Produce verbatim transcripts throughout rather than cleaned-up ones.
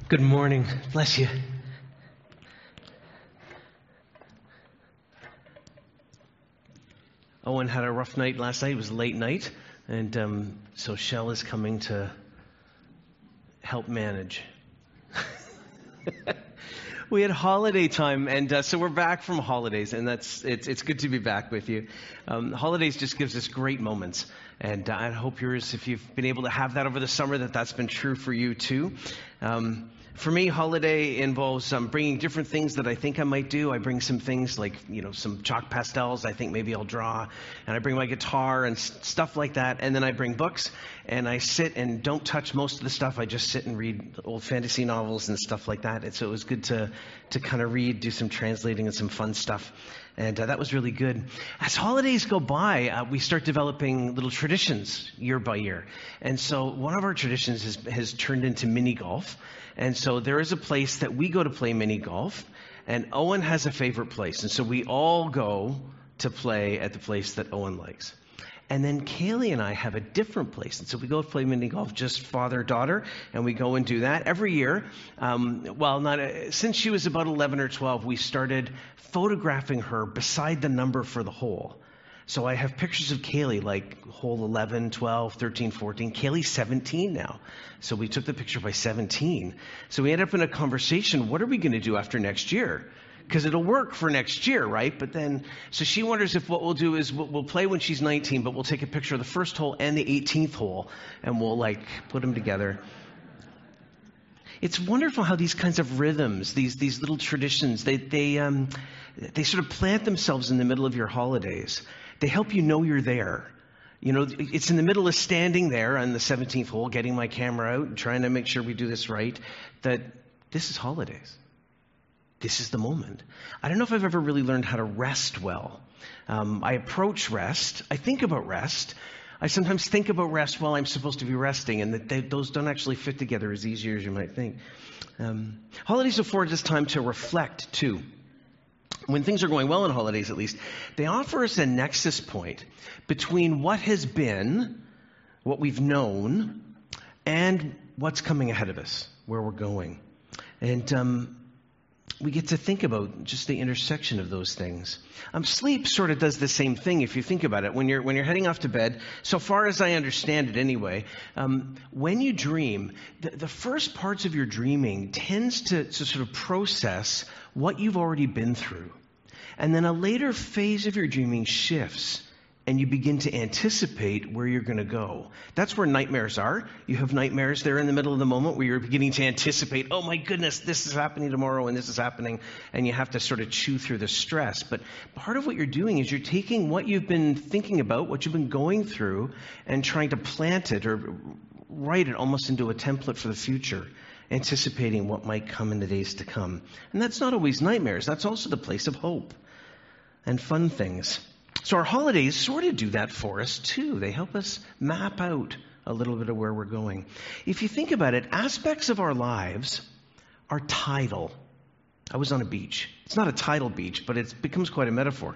Good morning. Bless you. Owen had a rough night last night. It was a late night. And um, so Shell is coming to help manage. We had holiday time, and uh, so we're back from holidays, and that's it's it's good to be back with you. Um, holidays just gives us great moments, and uh, I hope yours, if you've been able to have that over the summer, that that's been true for you too. Um, for me, holiday involves um, bringing different things that I think I might do. I bring some things like, you know, some chalk pastels I think maybe I'll draw, and I bring my guitar and s- stuff like that, and then I bring books, and I sit and don't touch most of the stuff. I just sit and read old fantasy novels and stuff like that, and so it was good to to kind of read, do some translating and some fun stuff. And uh, that was really good. As holidays go by, uh, we start developing little traditions year by year. And so one of our traditions has, has turned into mini golf. And so there is a place that we go to play mini golf. And Owen has a favorite place. And so we all go to play at the place that Owen likes. And then Kaylee and I have a different place. And so we go play mini golf, just father-daughter, and we go and do that every year. Um, well, not uh, since she was about eleven or twelve, we started photographing her beside the number for the hole. So I have pictures of Kaylee, like hole eleven, twelve, thirteen, fourteen. Kaylee's seventeen now. So we took the picture by seventeen. So we ended up in a conversation, what are we going to do after next year? Because it'll work for next year, right? But then, so she wonders if what we'll do is we'll, we'll play when she's nineteen, but we'll take a picture of the first hole and the eighteenth hole, and we'll like put them together. It's wonderful how these kinds of rhythms, these these little traditions, they they um they sort of plant themselves in the middle of your holidays. They help you know you're there. You know, it's in the middle of standing there on the seventeenth hole, getting my camera out and trying to make sure we do this right, that this is holidays. This is the moment. I don't know if I've ever really learned how to rest well. Um, I approach rest. I think about rest. I sometimes think about rest while I'm supposed to be resting, and that they, those don't actually fit together as easy as you might think. Um, holidays afford us time to reflect, too. When things are going well in holidays, at least, they offer us a nexus point between what has been, what we've known, and what's coming ahead of us, where we're going. And um, we get to think about just the intersection of those things. Um, sleep sort of does the same thing if you think about it. When you're when you're heading off to bed, so far as I understand it anyway, um, when you dream, the, the first parts of your dreaming tends to, to sort of process what you've already been through. And then a later phase of your dreaming shifts, and you begin to anticipate where you're going to go. That's where nightmares are. You have nightmares there in the middle of the moment where you're beginning to anticipate, oh my goodness, this is happening tomorrow and this is happening, and you have to sort of chew through the stress. But part of what you're doing is you're taking what you've been thinking about, what you've been going through, and trying to plant it or write it almost into a template for the future, anticipating what might come in the days to come. And that's not always nightmares. That's also the place of hope and fun things. So our holidays sort of do that for us too. They help us map out a little bit of where we're going. If you think about it, aspects of our lives are tidal. I was on a beach. It's not a tidal beach, but it becomes quite a metaphor.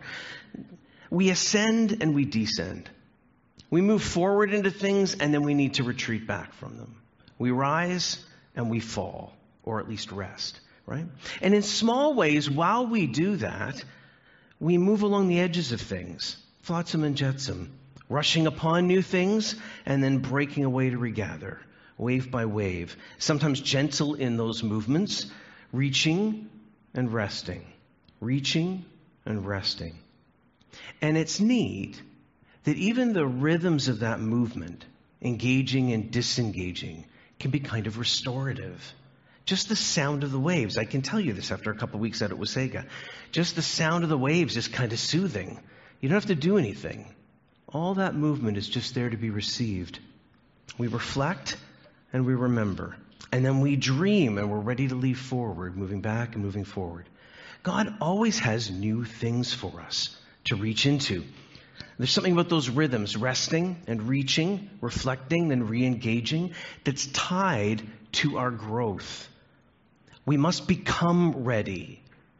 We ascend and we descend. We move forward into things and then we need to retreat back from them. We rise and we fall, or at least rest, right? And in small ways, while we do that, we move along the edges of things, flotsam and jetsam, rushing upon new things and then breaking away to regather, wave by wave, sometimes gentle in those movements, reaching and resting, reaching and resting. And it's neat that even the rhythms of that movement, engaging and disengaging, can be kind of restorative. Just the sound of the waves. I can tell you this after a couple of weeks out at Wasaga. Just the sound of the waves is kind of soothing. You don't have to do anything. All that movement is just there to be received. We reflect and we remember. And then we dream and we're ready to leave forward, moving back and moving forward. God always has new things for us to reach into. There's something about those rhythms, resting and reaching, reflecting and re-engaging, that's tied to our growth. We must become ready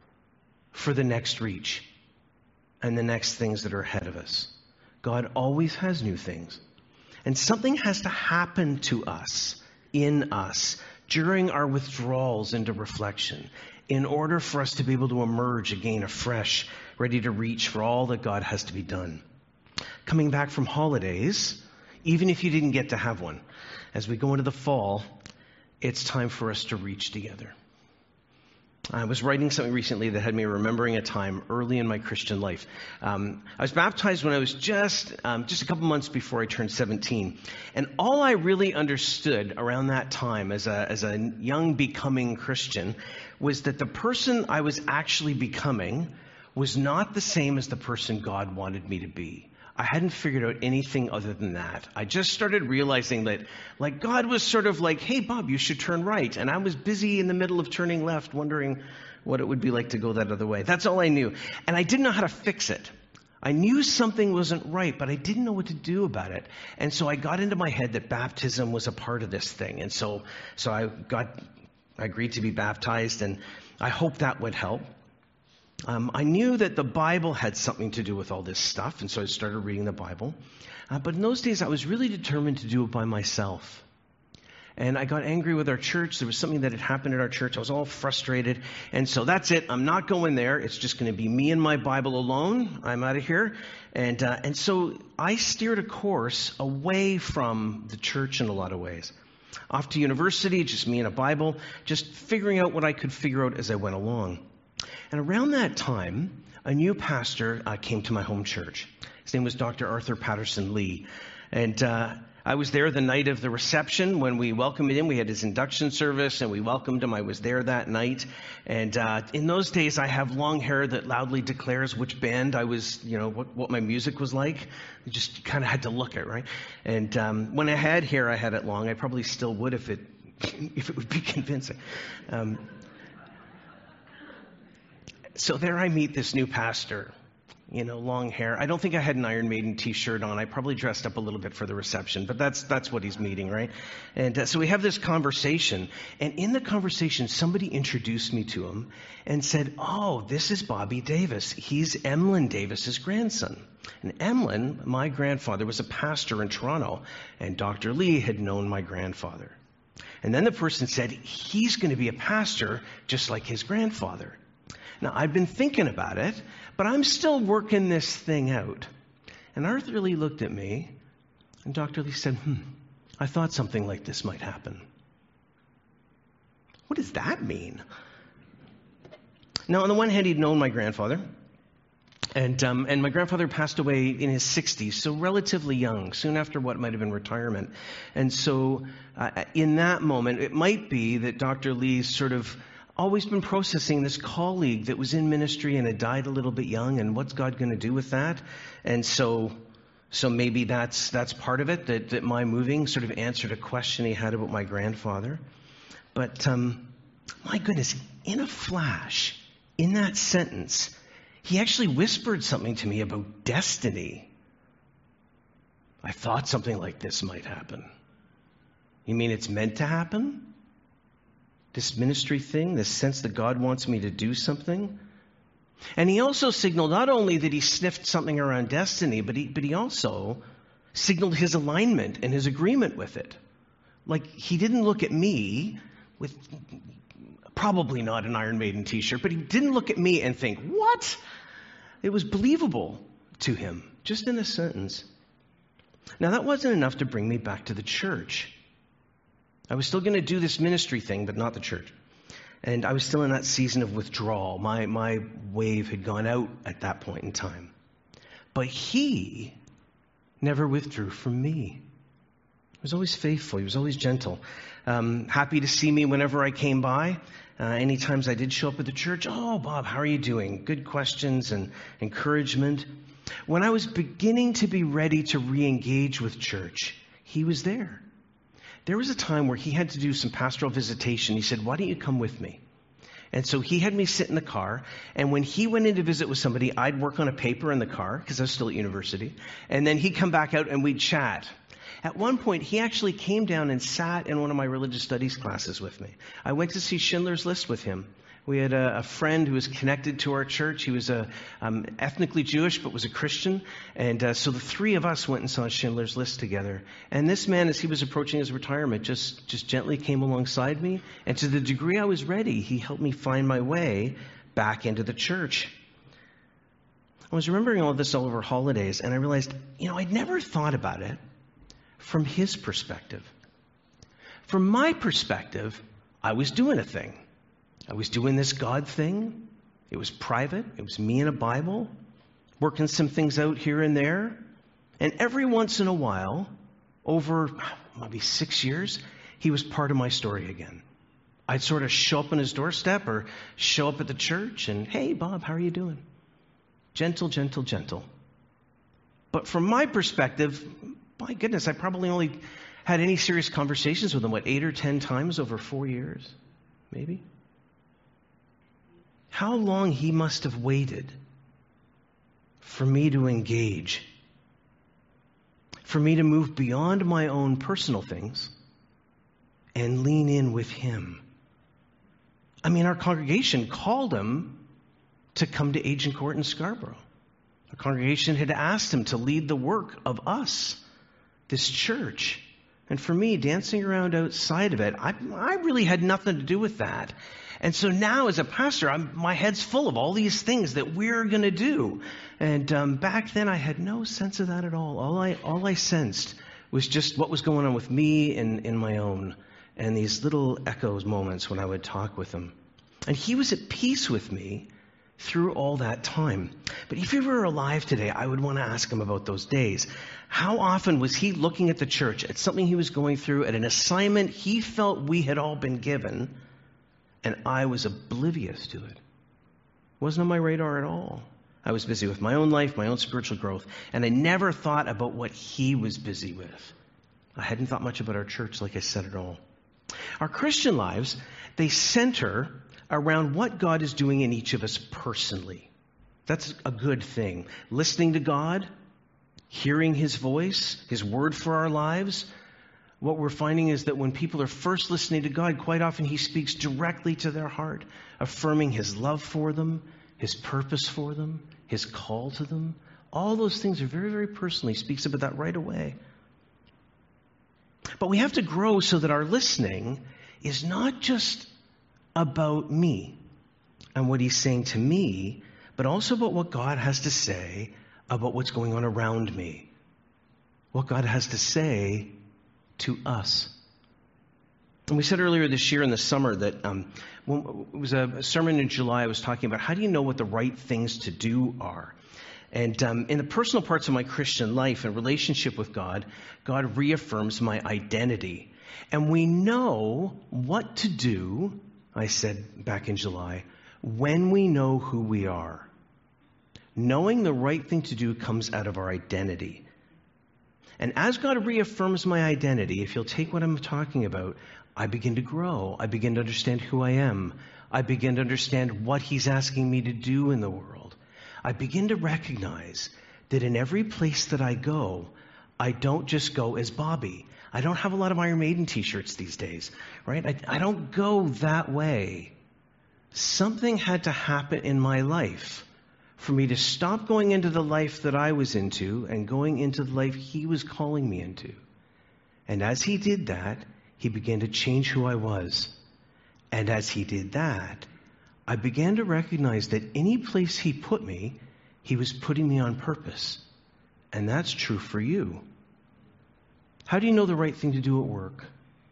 for the next reach and the next things that are ahead of us. God always has new things. And something has to happen to us, in us, during our withdrawals into reflection, in order for us to be able to emerge again afresh, ready to reach for all that God has to be done. Coming back from holidays, even if you didn't get to have one, as we go into the fall, it's time for us to reach together. I was writing something recently that had me remembering a time early in my Christian life. Um, I was baptized when I was just um, just a couple months before I turned seventeen. And all I really understood around that time as a, as a young becoming Christian was that the person I was actually becoming was not the same as the person God wanted me to be. I hadn't figured out anything other than that. I just started realizing that, like, God was sort of like, hey, Bob, you should turn right. And I was busy in the middle of turning left, wondering what it would be like to go that other way. That's all I knew. And I didn't know how to fix it. I knew something wasn't right, but I didn't know what to do about it. And so I got into my head that baptism was a part of this thing. And so, so I got, I agreed to be baptized, and I hoped that would help. Um, I knew that the Bible had something to do with all this stuff, and so I started reading the Bible. Uh, but in those days, I was really determined to do it by myself. And I got angry with our church. There was something that had happened at our church. I was all frustrated. And so that's it. I'm not going there. It's just going to be me and my Bible alone. I'm out of here. And, uh, and so I steered a course away from the church in a lot of ways. Off to university, just me and a Bible, just figuring out what I could figure out as I went along. And around that time, a new pastor uh, came to my home church. His name was Doctor Arthur Patterson Lee. And uh, I was there the night of the reception when we welcomed him. We had his induction service, and we welcomed him. I was there that night. And uh, in those days, I have long hair that loudly declares which band I was, you know, what, what my music was like. You just kind of had to look at, right? And um, when I had hair, I had it long. I probably still would if it, if it would be convincing. Um So there I meet this new pastor, you know, long hair. I don't think I had an Iron Maiden t-shirt on. I probably dressed up a little bit for the reception, but that's that's what he's meeting, right? And uh, so we have this conversation, and in the conversation, somebody introduced me to him and said, oh, this is Bobby Davis. He's Emlyn Davis's grandson. And Emlyn, my grandfather, was a pastor in Toronto, and Doctor Lee had known my grandfather. And then the person said, he's going to be a pastor just like his grandfather. Now, I've been thinking about it, but I'm still working this thing out. And Arthur Lee looked at me, and Doctor Lee said, hmm, I thought something like this might happen. What does that mean? Now, on the one hand, he'd known my grandfather, and um, and my grandfather passed away in his sixties, so relatively young, soon after what might have been retirement. And so uh, in that moment, it might be that Doctor Lee's sort of always been processing this colleague that was in ministry and had died a little bit young, and what's God going to do with that? And so so maybe that's that's part of it, that, that my moving sort of answered a question he had about my grandfather. But um, my goodness, in a flash, in that sentence, he actually whispered something to me about destiny. I thought something like this might happen. You mean it's meant to happen? This ministry thing, this sense that God wants me to do something. And he also signaled not only that he sniffed something around destiny, but he, but he also signaled his alignment and his agreement with it. Like, he didn't look at me with probably not an Iron Maiden t-shirt, but he didn't look at me and think, what? It was believable to him, just in a sentence. Now, that wasn't enough to bring me back to the church. I was still going to do this ministry thing, but not the church. And I was still in that season of withdrawal. My my wave had gone out at that point in time. But he never withdrew from me. He was always faithful. He was always gentle. Um, happy to see me whenever I came by. Uh, any times I did show up at the church, oh, Bob, how are you doing? Good questions and encouragement. When I was beginning to be ready to re-engage with church, he was there. There was a time where he had to do some pastoral visitation. He said, why don't you come with me? And so he had me sit in the car. And when he went in to visit with somebody, I'd work on a paper in the car because I was still at university. And then he'd come back out and we'd chat. At one point, he actually came down and sat in one of my religious studies classes with me. I went to see Schindler's List with him. We had a, a friend who was connected to our church. He was a, um, ethnically Jewish, but was a Christian. And uh, so the three of us went and saw Schindler's List together. And this man, as he was approaching his retirement, just, just gently came alongside me. And to the degree I was ready, he helped me find my way back into the church. I was remembering all this all over holidays, and I realized, you know, I'd never thought about it from his perspective. From my perspective, I was doing a thing. I was doing this God thing. It was private. It was me and a Bible, working some things out here and there. And every once in a while, over maybe six years, he was part of my story again. I'd sort of show up on his doorstep or show up at the church and, hey, Bob, how are you doing? Gentle, gentle, gentle. But from my perspective, my goodness, I probably only had any serious conversations with him, what, eight or ten times over four years, maybe? How long he must have waited for me to engage, for me to move beyond my own personal things and lean in with him. I mean, our congregation called him to come to Agent Court in Scarborough. Our congregation had asked him to lead the work of us, this church. And for me, dancing around outside of it, I, I really had nothing to do with that. And so now as a pastor, I'm, my head's full of all these things that we're going to do. And um, back then I had no sense of that at all. All I, all I sensed was just what was going on with me and in my own. And these little echoes moments when I would talk with him. And he was at peace with me through all that time. But if he were alive today, I would want to ask him about those days. How often was he looking at the church, at something he was going through, at an assignment he felt we had all been given, and I was oblivious to it? Wasn't on my radar at all. I was busy with my own life, my own spiritual growth, and I never thought about what he was busy with. I hadn't thought much about our church, like I said, at all. Our Christian lives, they center around what God is doing in each of us personally. That's a good thing. Listening to God, hearing his voice, his word for our lives. What we're finding is that when people are first listening to God, quite often he speaks directly to their heart, affirming his love for them, his purpose for them, his call to them. All those things are very, very personal. He speaks about that right away. But we have to grow so that our listening is not just about me and what he's saying to me, but also about what God has to say about what's going on around me. What God has to say to us. And we said earlier this year in the summer that um, when, it was a sermon in July. I was talking about how do you know what the right things to do are? And um, in the personal parts of my Christian life and relationship with God, God reaffirms my identity. And we know what to do, I said back in July, when we know who we are. Knowing the right thing to do comes out of our identity. And as God reaffirms my identity, if you'll take what I'm talking about, I begin to grow. I begin to understand who I am. I begin to understand what he's asking me to do in the world. I begin to recognize that in every place that I go, I don't just go as Bobby. I don't have a lot of Iron Maiden t-shirts these days, right? I, I don't go that way. Something had to happen in my life for me to stop going into the life that I was into and going into the life he was calling me into. And as he did that, he began to change who I was. And as he did that, I began to recognize that any place he put me, he was putting me on purpose. And that's true for you. How do you know the right thing to do at work?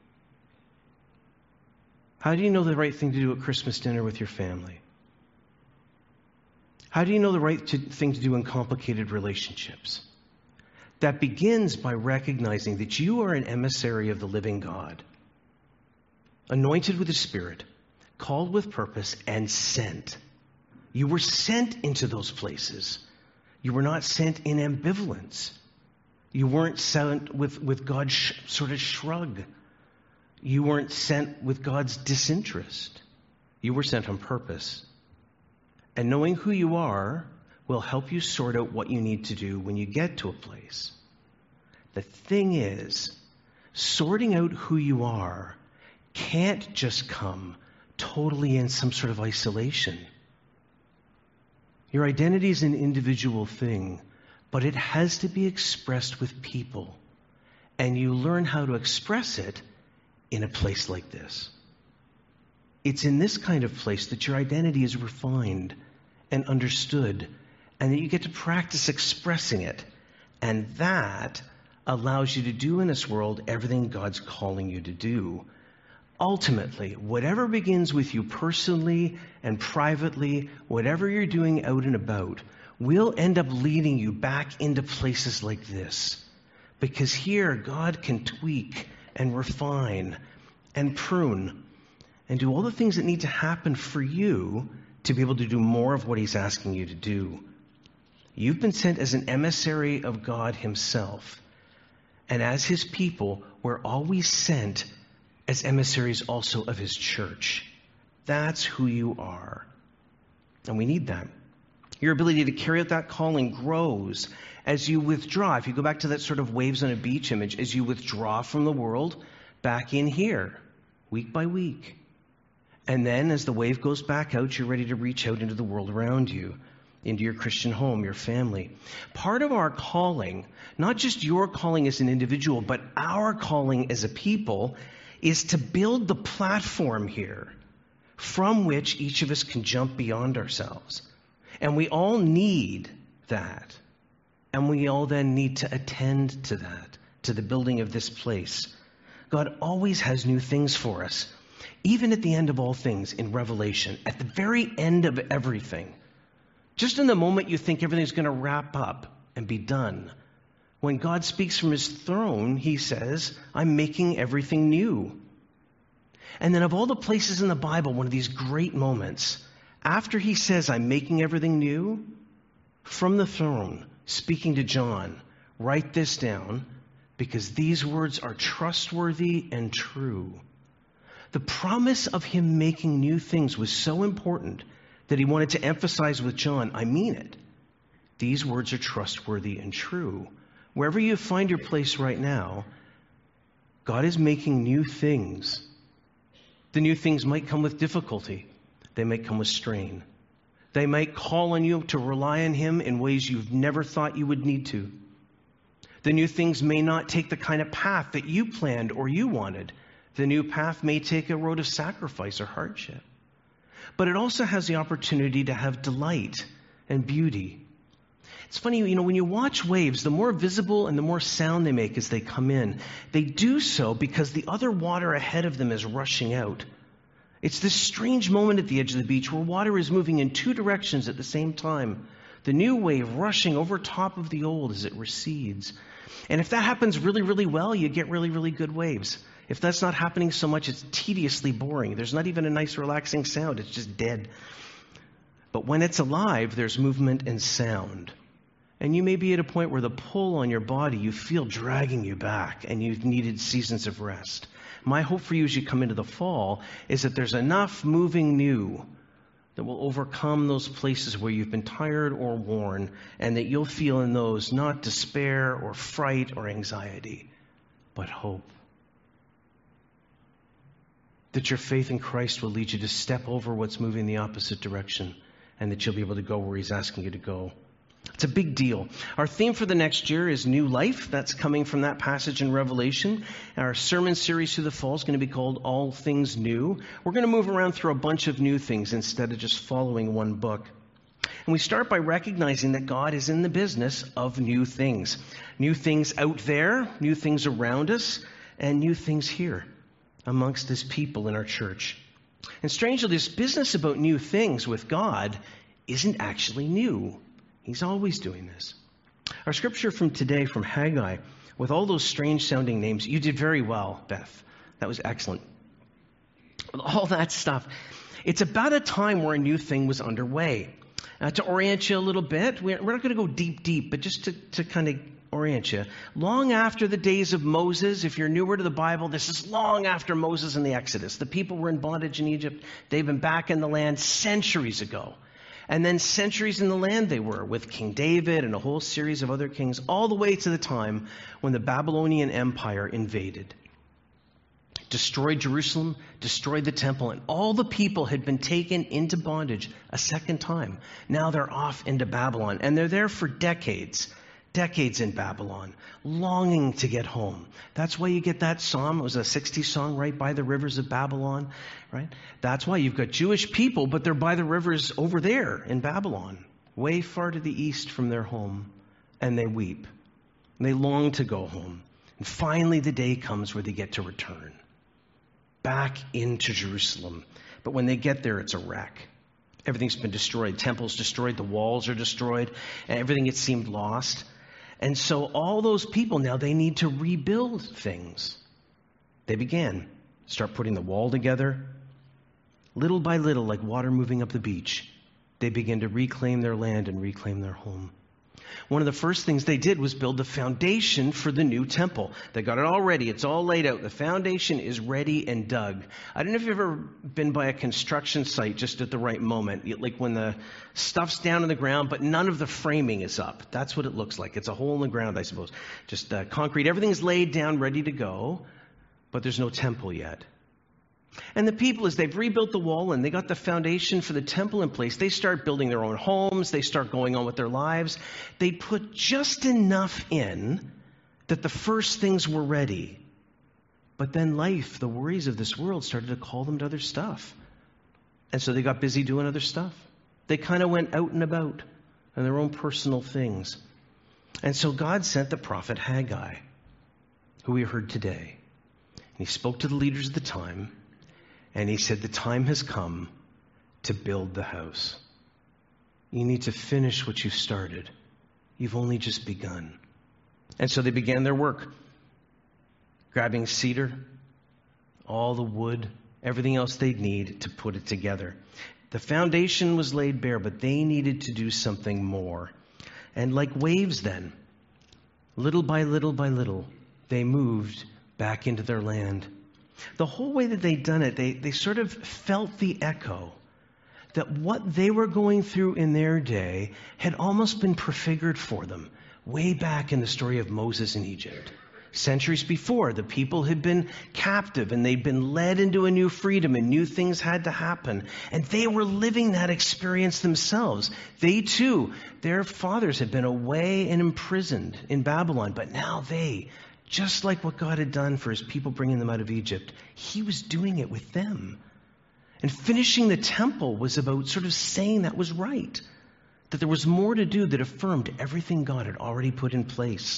How do you know the right thing to do at Christmas dinner with your family? How do you know the right to, thing to do in complicated relationships? That begins by recognizing that you are an emissary of the living God, anointed with the Spirit, called with purpose, and sent. You were sent into those places. You were not sent in ambivalence. You weren't sent with, with God's sh- sort of shrug. You weren't sent with God's disinterest. You were sent on purpose. And knowing who you are will help you sort out what you need to do when you get to a place. The thing is, sorting out who you are can't just come totally in some sort of isolation. Your identity is an individual thing, but it has to be expressed with people. And you learn how to express it in a place like this. It's in this kind of place that your identity is refined and understood, and that you get to practice expressing it. And that allows you to do in this world everything God's calling you to do. Ultimately, whatever begins with you personally and privately, whatever you're doing out and about, will end up leading you back into places like this. Because here, God can tweak and refine and prune and do all the things that need to happen for you to be able to do more of what he's asking you to do. You've been sent as an emissary of God himself. And as his people, we're always sent as emissaries also of his church. That's who you are. And we need that. Your ability to carry out that calling grows as you withdraw. If you go back to that sort of waves on a beach image, as you withdraw from the world back in here, week by week. And then as the wave goes back out, you're ready to reach out into the world around you, into your Christian home, your family. Part of our calling, not just your calling as an individual, but our calling as a people, is to build the platform here from which each of us can jump beyond ourselves. And we all need that. And we all then need to attend to that, to the building of this place. God always has new things for us. Even at the end of all things in Revelation, at the very end of everything, just in the moment you think everything's going to wrap up and be done, when God speaks from his throne, he says, I'm making everything new. And then of all the places in the Bible, one of these great moments, after he says, I'm making everything new, from the throne, speaking to John, write this down, because these words are trustworthy and true. The promise of him making new things was so important that he wanted to emphasize with John, I mean it. These words are trustworthy and true. Wherever you find your place right now, God is making new things. The new things might come with difficulty. They might come with strain. They might call on you to rely on him in ways you've never thought you would need to. The new things may not take the kind of path that you planned or you wanted. The new path may take a road of sacrifice or hardship. But it also has the opportunity to have delight and beauty. It's funny, you know, when you watch waves, the more visible and the more sound they make as they come in, they do so because the other water ahead of them is rushing out. It's this strange moment at the edge of the beach where water is moving in two directions at the same time. The new wave rushing over top of the old as it recedes. And if that happens really, really well, you get really, really good waves. If that's not happening so much, it's tediously boring. There's not even a nice, relaxing sound. It's just dead. But when it's alive, there's movement and sound. And you may be at a point where the pull on your body, you feel dragging you back, and you've needed seasons of rest. My hope for you as you come into the fall is that there's enough moving new that will overcome those places where you've been tired or worn, and that you'll feel in those not despair or fright or anxiety, but hope. That your faith in Christ will lead you to step over what's moving the opposite direction, and that you'll be able to go where he's asking you to go. It's a big deal. Our theme for the next year is new life. That's coming from that passage in Revelation. Our sermon series through the fall is going to be called All Things New. We're going to move around through a bunch of new things instead of just following one book. And we start by recognizing that God is in the business of new things. New things out there, new things around us, and new things here amongst his people in our church. And strangely, this business about new things with God isn't actually new. He's always doing this. Our scripture from today from Haggai, with all those strange sounding names, you did very well, Beth. That was excellent. With all that stuff, it's about a time where a new thing was underway. Uh, to orient you a little bit, we're, we're not going to go deep, deep, but just to, to kind of orient you. Long after the days of Moses, if you're newer to the Bible, this is long after Moses and the Exodus. The people were in bondage in Egypt. They've been back in the land centuries ago. And then centuries in the land they were, with King David and a whole series of other kings, all the way to the time when the Babylonian Empire invaded, destroyed Jerusalem, destroyed the temple, and all the people had been taken into bondage a second time. Now they're off into Babylon, and they're there for decades, decades in Babylon, longing to get home. That's why you get that psalm. It was a sixties song, right by the rivers of Babylon, right? That's why you've got Jewish people, but they're by the rivers over there in Babylon, way far to the east from their home, and they weep. And they long to go home. And finally the day comes where they get to return back into Jerusalem. But when they get there, it's a wreck. Everything's been destroyed. Temples destroyed. The walls are destroyed. And everything, it seemed, lost. And so all those people now, they need to rebuild things. They began. Start putting the wall together. Little by little, like water moving up the beach, they begin to reclaim their land and reclaim their home. One of the first things they did was build the foundation for the new temple. They got it all ready. It's all laid out. The foundation is ready and dug. I don't know if you've ever been by a construction site just at the right moment, like when the stuff's down in the ground, but none of the framing is up. That's what it looks like. It's a hole in the ground, I suppose. Just uh, concrete. Everything's laid down, ready to go, but there's no temple yet. And the people, as they've rebuilt the wall and they got the foundation for the temple in place, they start building their own homes. They start going on with their lives. They put just enough in that the first things were ready. But then life, the worries of this world, started to call them to other stuff. And so they got busy doing other stuff. They kind of went out and about on their own personal things. And so God sent the prophet Haggai, who we heard today. And he spoke to the leaders of the time. And he said, the time has come to build the house. You need to finish what you've started. You've only just begun. And so they began their work, grabbing cedar, all the wood, everything else they'd need to put it together. The foundation was laid bare, but they needed to do something more. And like waves then, little by little by little, they moved back into their land. The whole way that they'd done it, they, they sort of felt the echo that what they were going through in their day had almost been prefigured for them way back in the story of Moses in Egypt. Centuries before, the people had been captive and they'd been led into a new freedom and new things had to happen. And they were living that experience themselves. They too, their fathers had been away and imprisoned in Babylon, but now they, just like what God had done for his people bringing them out of Egypt, he was doing it with them. And finishing the temple was about sort of saying that was right, that there was more to do that affirmed everything God had already put in place.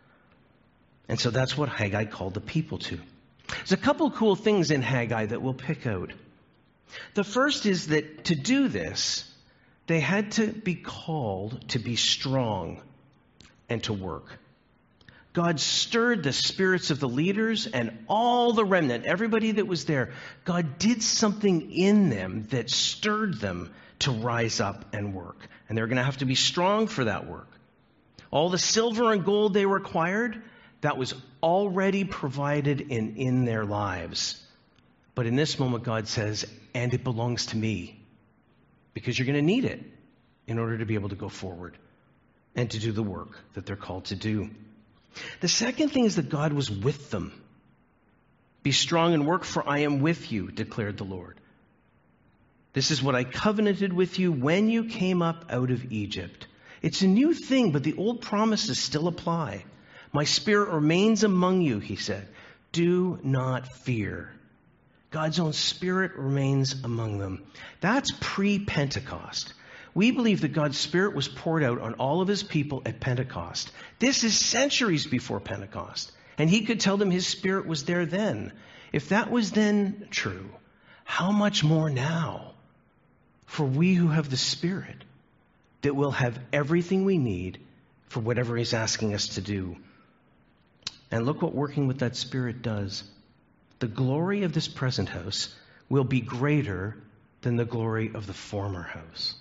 And so that's what Haggai called the people to. There's a couple of cool things in Haggai that we'll pick out. The first is that to do this, they had to be called to be strong and to work. God stirred the spirits of the leaders and all the remnant, everybody that was there. God did something in them that stirred them to rise up and work. And they're going to have to be strong for that work. All the silver and gold they required, that was already provided in, in their lives. But in this moment, God says, and it belongs to me. Because you're going to need it in order to be able to go forward and to do the work that they're called to do. The second thing is that God was with them. Be strong and work, for I am with you, declared the Lord. This is what I covenanted with you when you came up out of Egypt. It's a new thing, but the old promises still apply. My spirit remains among you, he said. Do not fear. God's own spirit remains among them. That's pre-Pentecost. We believe that God's Spirit was poured out on all of his people at Pentecost. This is centuries before Pentecost. And he could tell them his Spirit was there then. If that was then true, how much more now for we who have the Spirit, that we'll have everything we need for whatever he's asking us to do. And look what working with that Spirit does. The glory of this present house will be greater than the glory of the former house.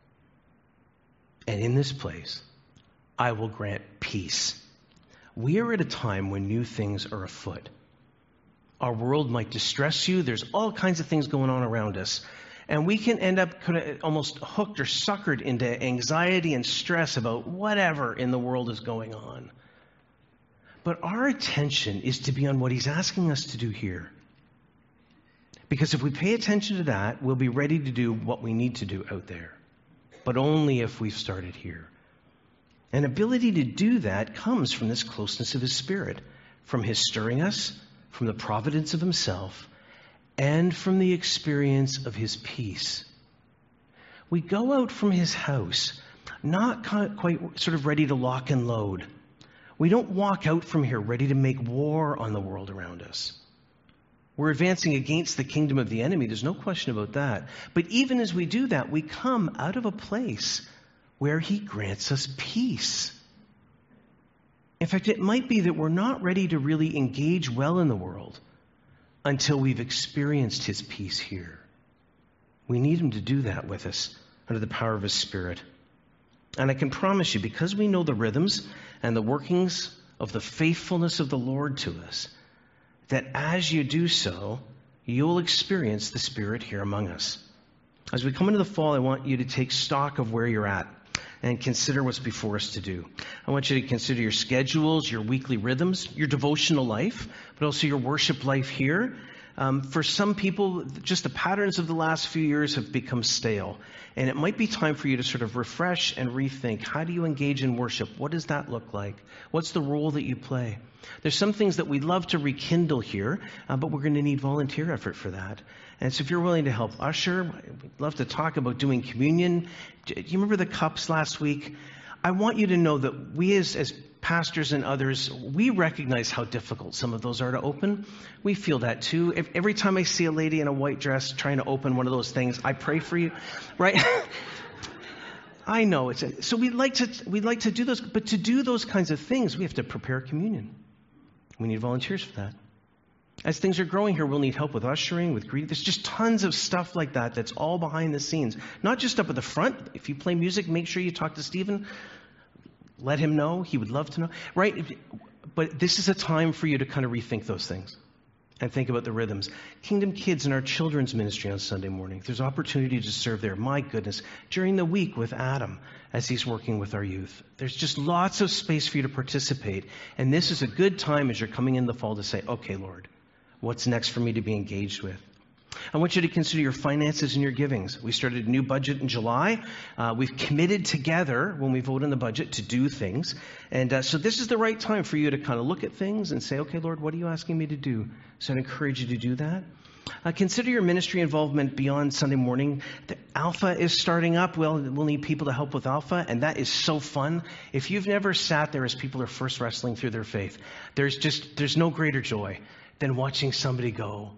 And in this place, I will grant peace. We are at a time when new things are afoot. Our world might distress you. There's all kinds of things going on around us. And we can end up kind of almost hooked or suckered into anxiety and stress about whatever in the world is going on. But our attention is to be on what he's asking us to do here. Because if we pay attention to that, we'll be ready to do what we need to do out there. But only if we've started here. An ability to do that comes from this closeness of his Spirit, from his stirring us, from the providence of himself, and from the experience of his peace. We go out from his house, not quite sort of ready to lock and load. We don't walk out from here ready to make war on the world around us. We're advancing against the kingdom of the enemy. There's no question about that. But even as we do that, we come out of a place where he grants us peace. In fact, it might be that we're not ready to really engage well in the world until we've experienced his peace here. We need him to do that with us under the power of his Spirit. And I can promise you, because we know the rhythms and the workings of the faithfulness of the Lord to us, that as you do so, you'll experience the Spirit here among us. As we come into the fall, I want you to take stock of where you're at and consider what's before us to do. I want you to consider your schedules, your weekly rhythms, your devotional life, but also your worship life here. Um, for some people, just the patterns of the last few years have become stale. And it might be time for you to sort of refresh and rethink. How do you engage in worship? What does that look like? What's the role that you play? There's some things that we'd love to rekindle here, uh, but we're going to need volunteer effort for that. And so if you're willing to help usher, we'd love to talk about doing communion. Do you remember the cups last week? I want you to know that we as, as pastors and others, we recognize how difficult some of those are to open. We feel that too. If, every time I see a lady in a white dress trying to open one of those things, I pray for you, right? I know it's a, so we like to we like to do those, but to do those kinds of things, we have to prepare communion. We need volunteers for that. As things are growing here, we'll need help with ushering, with greeting. There's just tons of stuff like that that's all behind the scenes. Not just up at the front. If you play music, make sure you talk to Stephen. Let him know. He would love to know. Right? But this is a time for you to kind of rethink those things and think about the rhythms. Kingdom Kids and our children's ministry on Sunday morning. There's opportunity to serve there. My goodness. During the week with Adam as he's working with our youth. There's just lots of space for you to participate. And this is a good time as you're coming in the fall to say, okay, Lord, what's next for me to be engaged with? I want you to consider your finances and your givings. We started a new budget in July. Uh, we've committed together when we vote on the budget to do things. And uh, so this is the right time for you to kind of look at things and say, okay, Lord, what are you asking me to do? So I'd encourage you to do that. Uh, consider your ministry involvement beyond Sunday morning. The Alpha is starting up. We'll, we'll need people to help with Alpha, and that is so fun. If you've never sat there as people are first wrestling through their faith, there's just there's no greater joy than watching somebody go,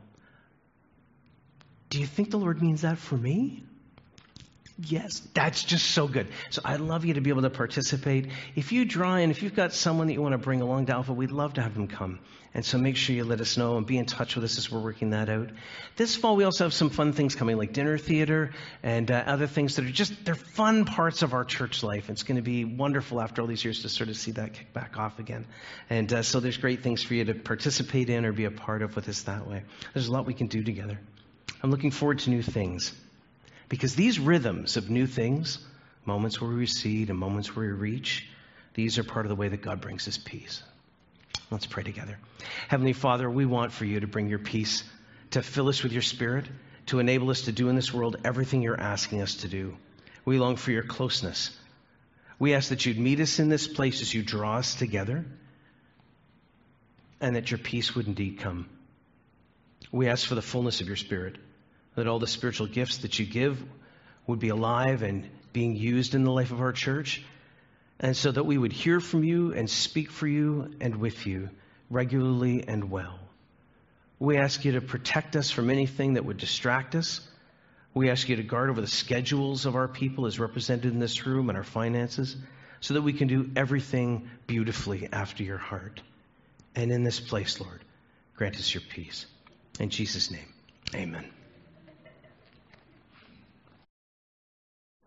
do you think the Lord means that for me? Yes, that's just so good. So I'd love you to be able to participate. If you draw in, if you've got someone that you want to bring along to Alpha, we'd love to have them come. And so make sure you let us know and be in touch with us as we're working that out. This fall, we also have some fun things coming, like dinner theater and uh, other things that are just, they're fun parts of our church life. It's going to be wonderful after all these years to sort of see that kick back off again. And uh, so there's great things for you to participate in or be a part of with us that way. There's a lot we can do together. I'm looking forward to new things. Because these rhythms of new things, moments where we recede and moments where we reach, these are part of the way that God brings us peace. Let's pray together. Heavenly Father, we want for you to bring your peace, to fill us with your Spirit, to enable us to do in this world everything you're asking us to do. We long for your closeness. We ask that you'd meet us in this place as you draw us together, and that your peace would indeed come. We ask for the fullness of your Spirit, that all the spiritual gifts that you give would be alive and being used in the life of our church, and so that we would hear from you and speak for you and with you regularly and well. We ask you to protect us from anything that would distract us. We ask you to guard over the schedules of our people as represented in this room and our finances, so that we can do everything beautifully after your heart. And in this place, Lord, grant us your peace. In Jesus' name, amen.